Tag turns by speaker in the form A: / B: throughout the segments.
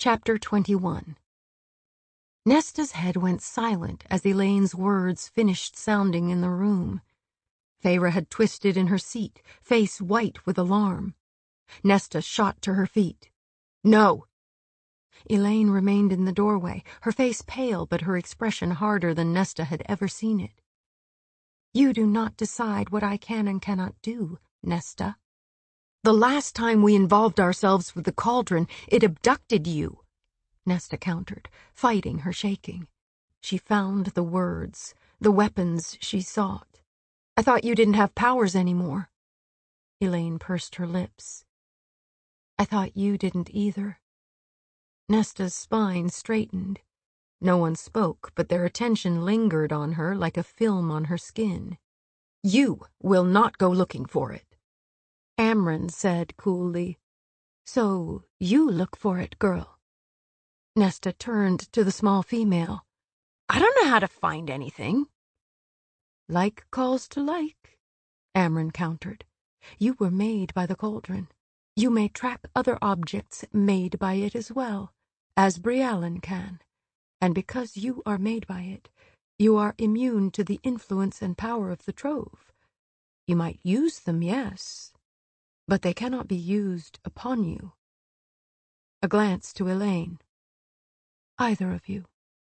A: Chapter 21. Nesta's head went silent as Elaine's words finished sounding in the room. Feyre had twisted in her seat, face white with alarm. Nesta shot to her feet. "No!" Elaine remained in the doorway, her face pale but her expression harder than Nesta had ever seen it. "You do not decide what I can and cannot do, Nesta. The last time we involved ourselves with the cauldron, it abducted you," Nesta countered, fighting her shaking. She found the words, the weapons she sought. "I thought you didn't have powers anymore." Elaine pursed her lips. "I thought you didn't either." Nesta's spine straightened. No one spoke, but their attention lingered on her like a film on her skin. "You will not go looking for it," Amren said coolly. "So you look for it, girl." Nesta turned to the small female. "I don't know how to find anything." "Like calls to like," Amren countered. "You were made by the cauldron. You may track other objects made by it as well, as Briallen can. And because you are made by it, you are immune to the influence and power of the Trove. You might use them, yes, but they cannot be used upon you." A glance to Elaine. "Either of you."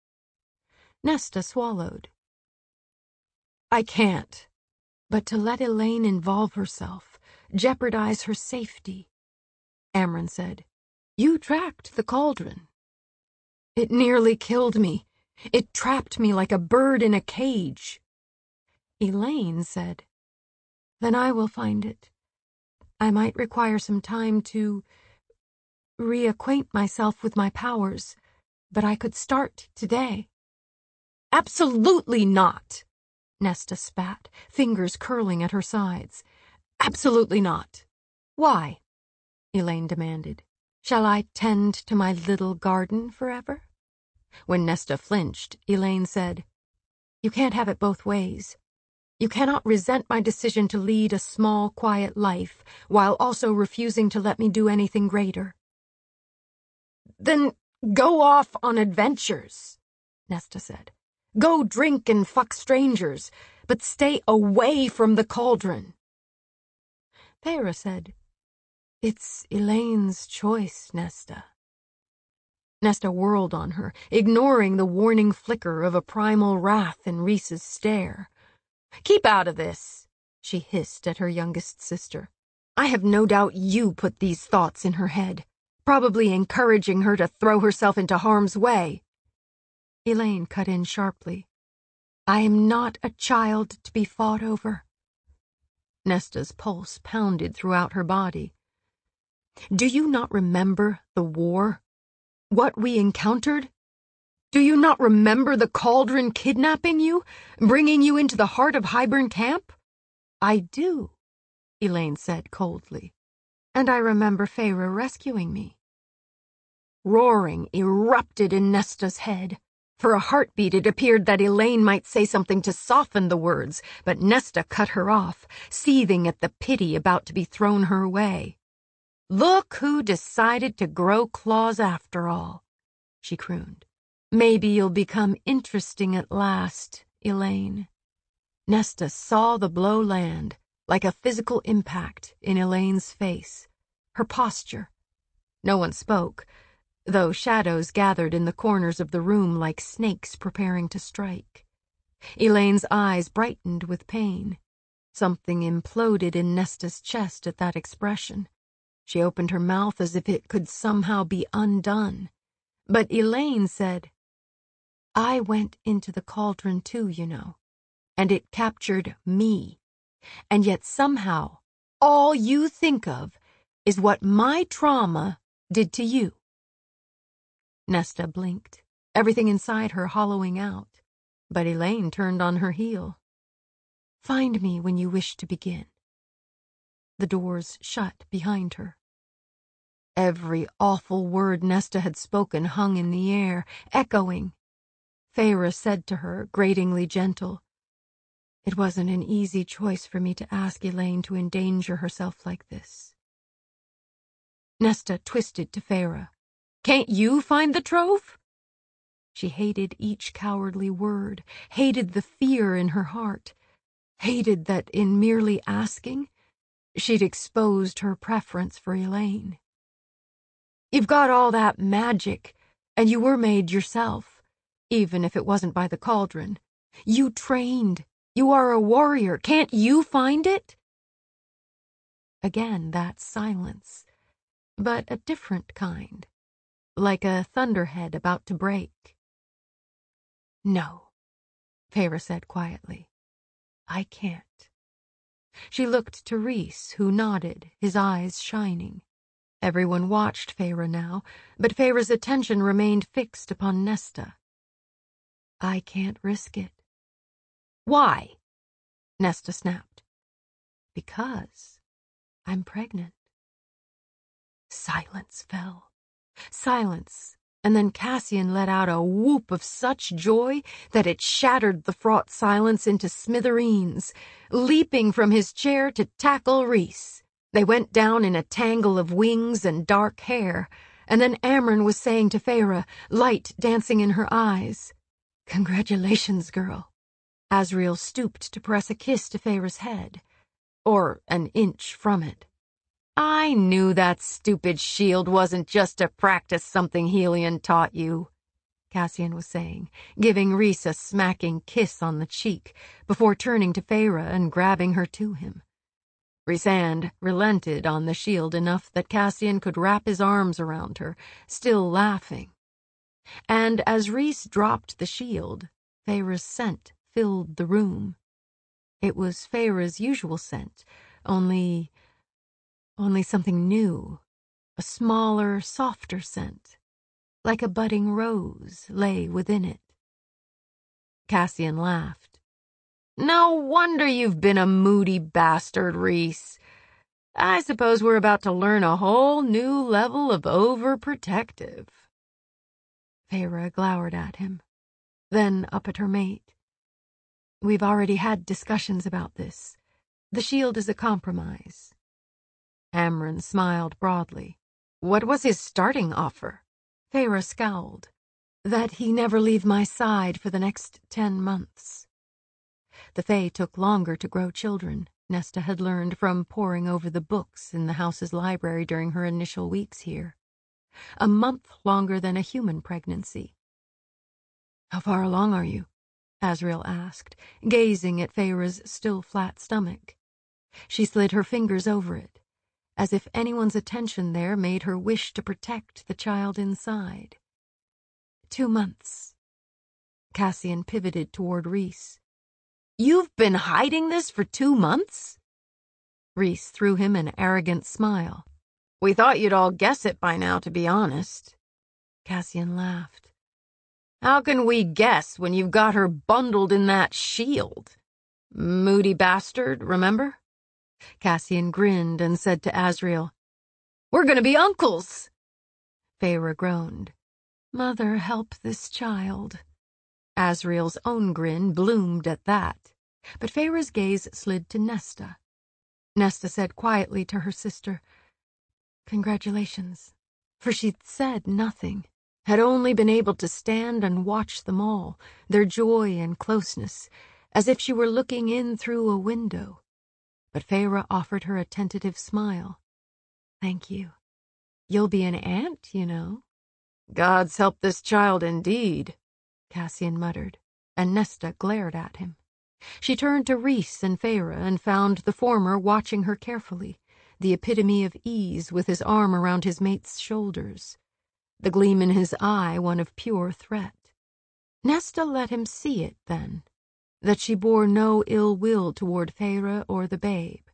A: Nesta swallowed. "I can't." But to let Elaine involve herself, jeopardize her safety. Amren said, "You tracked the cauldron." "It nearly killed me. It trapped me like a bird in a cage." Elaine said, "Then I will find it. I might require some time to reacquaint myself with my powers, but I could start today." "Absolutely not!" Nesta spat, fingers curling at her sides. "Absolutely not." "Why?" Elaine demanded. "Shall I tend to my little garden forever?" When Nesta flinched, Elaine said, "You can't have it both ways. You cannot resent my decision to lead a small, quiet life while also refusing to let me do anything greater." "Then go off on adventures," Nesta said. "Go drink and fuck strangers, but stay away from the cauldron." Feyre said, "It's Elaine's choice, Nesta." Nesta whirled on her, ignoring the warning flicker of a primal wrath in Rhys's stare. "Keep out of this," she hissed at her youngest sister. "I have no doubt you put these thoughts in her head, probably encouraging her to throw herself into harm's way." Elaine cut in sharply. "I am not a child to be fought over." Nesta's pulse pounded throughout her body. "Do you not remember the war? What we encountered? Do you not remember the cauldron kidnapping you, bringing you into the heart of Hybern Camp?" "I do," Elaine said coldly. "And I remember Feyre rescuing me." Roaring erupted in Nesta's head. For a heartbeat it appeared that Elaine might say something to soften the words, but Nesta cut her off, seething at the pity about to be thrown her way. "Look who decided to grow claws after all," she crooned. "Maybe you'll become interesting at last, Elaine." Nesta saw the blow land, like a physical impact, in Elaine's face, her posture. No one spoke, though shadows gathered in the corners of the room like snakes preparing to strike. Elaine's eyes brightened with pain. Something imploded in Nesta's chest at that expression. She opened her mouth as if it could somehow be undone. But Elaine said, "I went into the cauldron too, you know, and it captured me. And yet somehow all you think of is what my trauma did to you." Nesta blinked, everything inside her hollowing out, but Elaine turned on her heel. "Find me when you wish to begin." The doors shut behind her. Every awful word Nesta had spoken hung in the air, echoing. Feyre said to her, gratingly gentle, "It wasn't an easy choice for me to ask Elaine to endanger herself like this." Nesta twisted to Feyre. Can't you find the trove?" She hated each cowardly word, hated the fear in her heart, hated that in merely asking, she'd exposed her preference for Elaine. "You've got all that magic, and you were made yourself, even if it wasn't by the cauldron. You trained. You are a warrior. Can't you find it?" Again that silence, but a different kind, like a thunderhead about to break. "No," Feyre said quietly. "I can't." She looked to Rhys, who nodded, his eyes shining. Everyone watched Feyre now, but Feyre's attention remained fixed upon Nesta. "I can't risk it." "Why?" Nesta snapped. "Because I'm pregnant." Silence fell. Silence, and then Cassian let out a whoop of such joy that it shattered the fraught silence into smithereens, leaping from his chair to tackle Rhys. They went down in a tangle of wings and dark hair, and then Amren was saying to Feyre, light dancing in her eyes, "Congratulations, girl." Asriel stooped to press a kiss to Feyre's head, or an inch from it. "I knew that stupid shield wasn't just to practice something Helion taught you," Cassian was saying, giving Rhys a smacking kiss on the cheek, before turning to Feyre and grabbing her to him. Rhysand relented on the shield enough that Cassian could wrap his arms around her, still laughing. And as Rhys dropped the shield, Feyre's scent filled the room. It was Feyre's usual scent, only something new, a smaller, softer scent, like a budding rose, lay within it. Cassian laughed. "No wonder you've been a moody bastard, Rhys. I suppose we're about to learn a whole new level of overprotective." Feyre glowered at him, then up at her mate. "We've already had discussions about this. The shield is a compromise." Amren smiled broadly. "What was his starting offer?" Feyre scowled. "That he never leave my side for the next 10 months. The Fae took longer to grow children, Nesta had learned from poring over the books in the house's library during her initial weeks here. A month longer than a human pregnancy. "How far along are you?" Asriel asked, gazing at Feyre's still flat stomach. She slid her fingers over it, as if anyone's attention there made her wish to protect the child inside. 2 months. Cassian pivoted toward Rhys. "You've been hiding this for 2 months?" Rhys threw him an arrogant smile. "We thought you'd all guess it by now, to be honest." Cassian laughed. "How can we guess when you've got her bundled in that shield? Moody bastard, remember?" Cassian grinned and said to Asriel, "We're gonna be uncles!" Feyre groaned. "Mother, help this child." Asriel's own grin bloomed at that, but Feyre's gaze slid to Nesta. Nesta said quietly to her sister, "Congratulations," for she'd said nothing, had only been able to stand and watch them all, their joy and closeness, as if she were looking in through a window. But Feyre offered her a tentative smile. "Thank you. You'll be an aunt, you know." "God's help this child indeed," Cassian muttered, and Nesta glared at him. She turned to Rhys and Feyre and found the former watching her carefully, the epitome of ease with his arm around his mate's shoulders, the gleam in his eye one of pure threat. Nesta let him see it then, that she bore no ill will toward Feyre or the babe.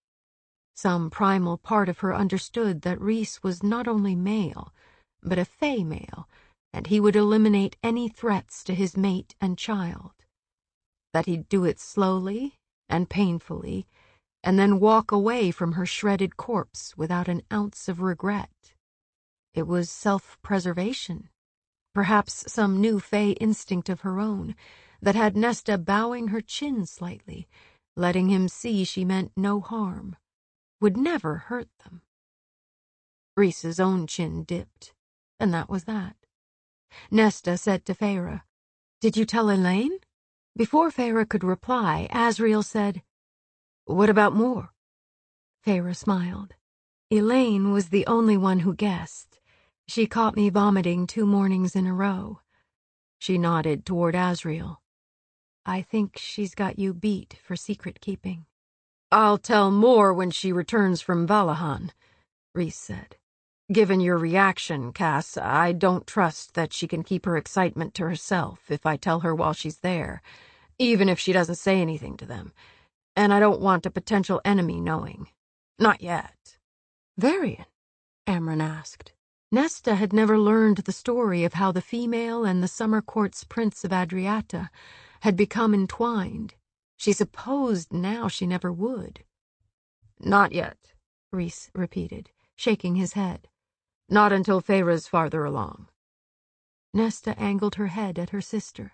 A: Some primal part of her understood that Rhys was not only male, but a Fae male, and he would eliminate any threats to his mate and child. That he'd do it slowly and painfully, and then walk away from her shredded corpse without an ounce of regret. It was self-preservation, perhaps some new Fae instinct of her own, that had Nesta bowing her chin slightly, letting him see she meant no harm, would never hurt them. Rhys's own chin dipped, and that was that. Nesta said to Feyre, "Did you tell Elaine?" Before Feyre could reply, Asriel said, "What about more?" Feyre smiled. "Elaine was the only one who guessed. She caught me vomiting 2 mornings in a row." She nodded toward Asriel. "I think she's got you beat for secret-keeping." "I'll tell more when she returns from Valahan," Rhys said. "Given your reaction, Cass, I don't trust that she can keep her excitement to herself if I tell her while she's there, even if she doesn't say anything to them. And I don't want a potential enemy knowing. Not yet." "Varian?" Amren asked. Nesta had never learned the story of how the female and the Summer Court's Prince of Adriata had become entwined. She supposed now she never would. "Not yet," Rhys repeated, shaking his head. "Not until Feyre's farther along." Nesta angled her head at her sister.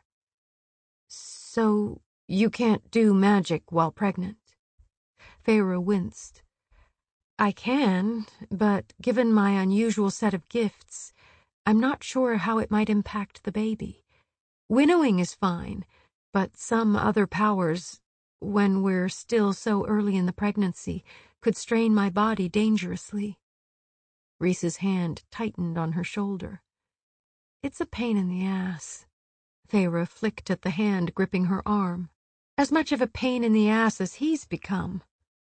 A: "So you can't do magic while pregnant?" Feyre winced. "I can, but given my unusual set of gifts, I'm not sure how it might impact the baby. Winnowing is fine, but some other powers, when we're still so early in the pregnancy, could strain my body dangerously." Rhys's hand tightened on her shoulder. "It's a pain in the ass." Feyre flicked at the hand gripping her arm. "As much of a pain in the ass as he's become."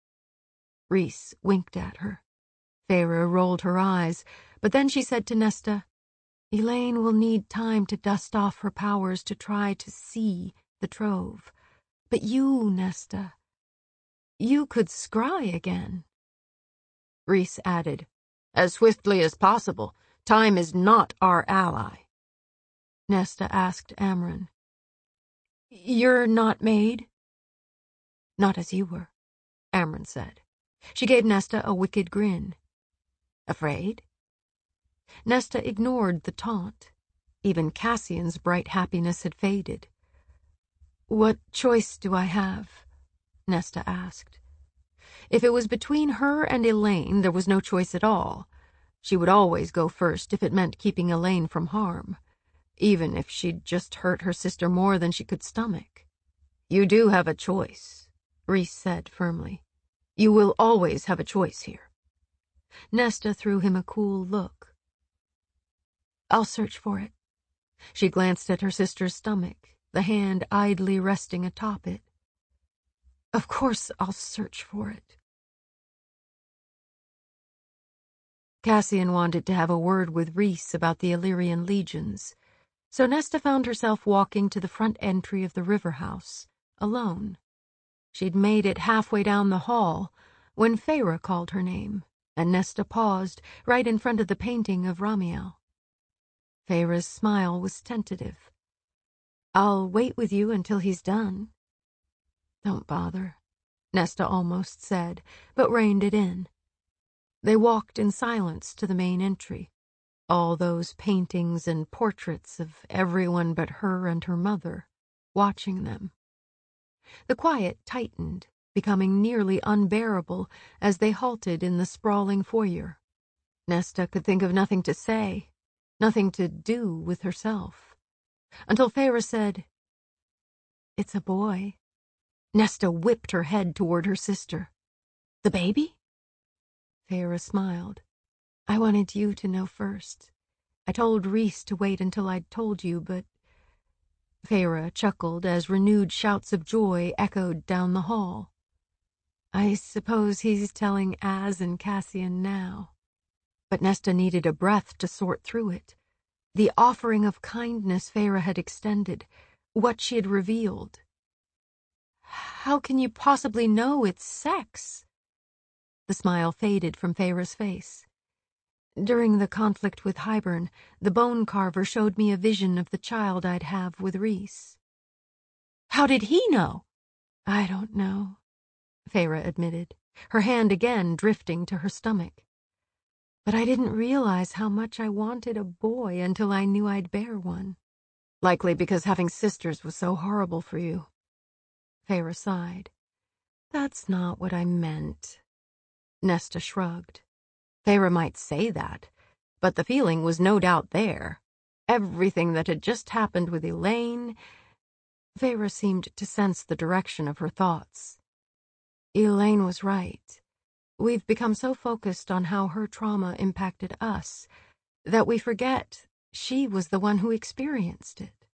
A: Rhys winked at her. Feyre rolled her eyes, but then she said to Nesta, "Elaine will need time to dust off her powers to try to see the trove. But you, Nesta, you could scry again." Rhys added, "As swiftly as possible. Time is not our ally." Nesta asked Amren, "You're not made?" "Not as you were," Amren said. She gave Nesta a wicked grin. "Afraid?" Nesta ignored the taunt. Even Cassian's bright happiness had faded. "What choice do I have?" Nesta asked. If it was between her and Elaine, there was no choice at all. She would always go first if it meant keeping Elaine from harm, even if she'd just hurt her sister more than she could stomach. "You do have a choice," Rhys said firmly. "You will always have a choice here." Nesta threw him a cool look. "I'll search for it." She glanced at her sister's stomach, the hand idly resting atop it. "Of course I'll search for it." Cassian wanted to have a word with Rhys about the Illyrian legions, so Nesta found herself walking to the front entry of the river house, alone. She'd made it halfway down the hall when Feyre called her name, and Nesta paused right in front of the painting of Ramiel. Feyre's smile was tentative. "I'll wait with you until he's done." "Don't bother," Nesta almost said, but reined it in. They walked in silence to the main entry, all those paintings and portraits of everyone but her and her mother, watching them. The quiet tightened, becoming nearly unbearable as they halted in the sprawling foyer. Nesta could think of nothing to say, nothing to do with herself, until Feyre said, "It's a boy." Nesta whipped her head toward her sister. "The baby?" Feyre smiled. "I wanted you to know first. I told Rhys to wait until I'd told you, but—" Feyre chuckled as renewed shouts of joy echoed down the hall. "I suppose he's telling Az and Cassian now." But Nesta needed a breath to sort through it. The offering of kindness Feyre had extended, what she had revealed. "How can you possibly know it's sex?" The smile faded from Feyre's face. "During the conflict with Hybern, the bone carver showed me a vision of the child I'd have with Rhys." "How did he know?" "I don't know," Feyre admitted, her hand again drifting to her stomach. "But I didn't realize how much I wanted a boy until I knew I'd bear one." "Likely because having sisters was so horrible for you." Feyre sighed. "That's not what I meant." Nesta shrugged. Feyre might say that, But the feeling was no doubt there. Everything that had just happened with Elaine... Feyre seemed to sense the direction of her thoughts. Elaine was right. We've become so focused on how her trauma impacted us that we forget she was the one who experienced it.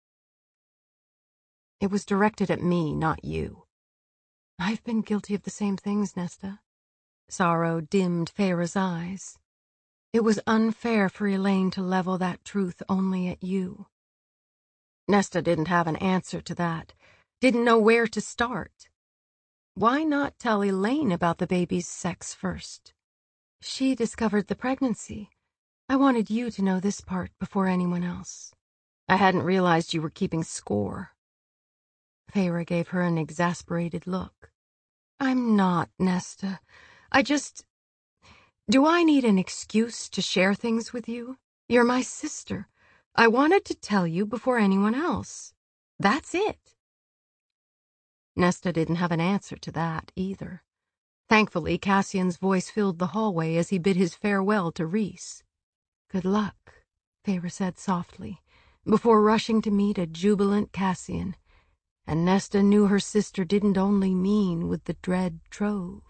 A: It was directed at me, not you. I've been guilty of the same things, Nesta. Sorrow dimmed Feyre's eyes. It was unfair for Elaine to level that truth only at you. Nesta didn't have an answer to that, didn't know where to start. Why not tell Elaine about the baby's sex first? She discovered the pregnancy. I wanted you to know this part before anyone else. I hadn't realized you were keeping score. Feyre gave her an exasperated look. I'm not, Nesta. Do I need an excuse to share things with you? You're my sister. I wanted to tell you before anyone else. That's it. Nesta didn't have an answer to that either. Thankfully, Cassian's voice filled the hallway as he bid his farewell to Rhys. Good luck, Feyre said softly, before rushing to meet a jubilant Cassian. And Nesta knew her sister didn't only mean with the dread trove.